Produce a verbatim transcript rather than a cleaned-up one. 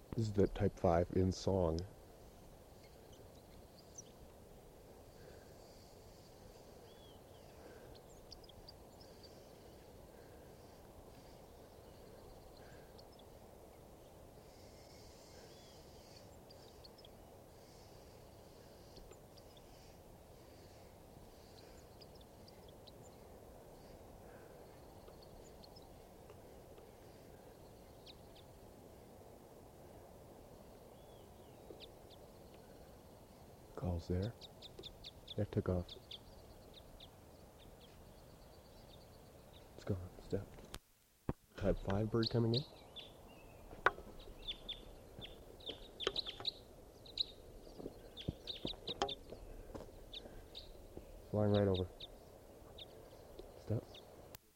This is the Type five in song. Calls there. That took off. It's gone. Step. Type five bird coming in. Flying right over.